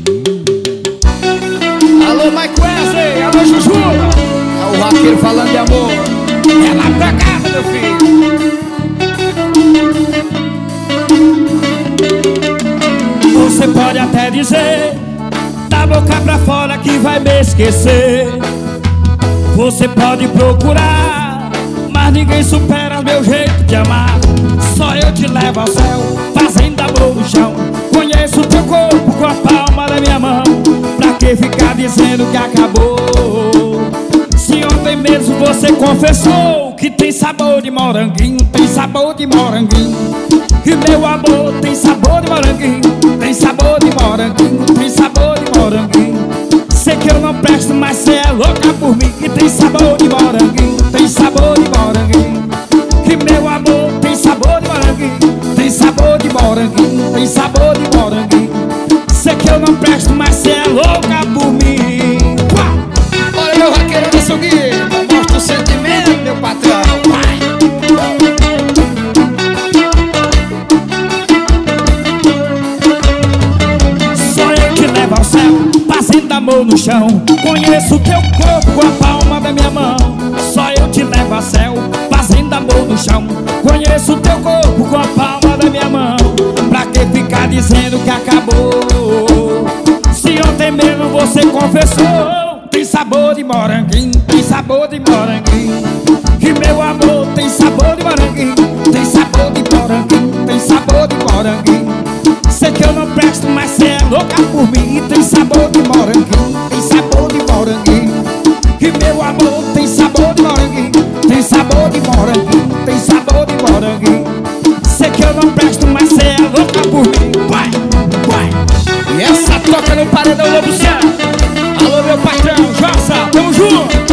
Alô, Mike Wesley, alô, Juju. É o vaqueiro falando de amor. É lá pra casa, meu filho. Você pode até dizer da boca pra fora que vai me esquecer. Você pode procurar, mas ninguém supera meu jeito de amar. Só eu te levo ao céu, fazendo amor no chão. Conheço teu corpo com a palma da minha mão. Pra que ficar dizendo que acabou? Se ontem mesmo você confessou que tem sabor de moranguinho, tem sabor de moranguinho. Que meu amor tem sabor de moranguinho, tem sabor de moranguinho, tem sabor de moranguinho. Sei que eu não presto, mas cê é louca por mim. Que tem sabor de moranguinho, tem sabor de moranguinho. Que meu amor tem sabor de moranguinho, tem sabor de moranguinho, tem sabor de moranguinho. Sei que eu não presto, mas cê é louca por mim. Olha, meu vaqueiro do açougueiro, mostra o sentimento, meu patrão. Só eu te levo ao céu, fazendo amor no chão. Conheço o teu corpo com a palma da minha mão. Só eu te levo ao céu, fazendo amor no chão. Conheço o teu corpo com a palma da minha mão. Pra que ficar dizendo que acabou? Se ontem mesmo você confessou, tem sabor de moranguinho, tem sabor de moranguinho. Que meu amor tem sabor de moranguinho, tem sabor de moranguinho, tem sabor de moranguinho. Sei que eu não presto, mas cê é louca por mim. Tem sabor de moranguinho, tem sabor de moranguinho. Que meu amor tem sabor de moranguinho, tem sabor de moranguinho, tem sabor de moranguinho. Sei que eu não presto, mas cê é louca por mim. Vai, vai. E essa toca no paredão Lobo Céu. Alô, meu patrão, Jossa, tamo junto.